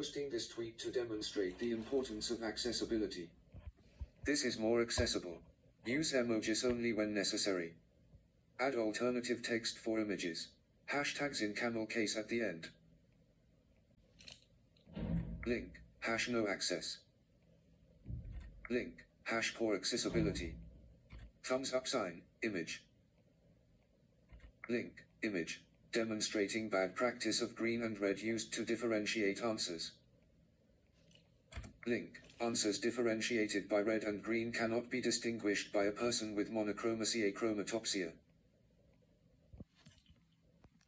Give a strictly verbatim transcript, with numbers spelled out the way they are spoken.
posting this tweet to demonstrate the importance of accessibility. This is more accessible. Use emojis only when necessary. Add alternative text for images. Hashtags in camel case at the end. Link, hash no access. Link, hash poor accessibility. Thumbs up sign, image. Link, image, demonstrating bad practice of green and red used to differentiate answers. Link, answers differentiated by red and green cannot be distinguished by a person with monochromacy achromatopsia.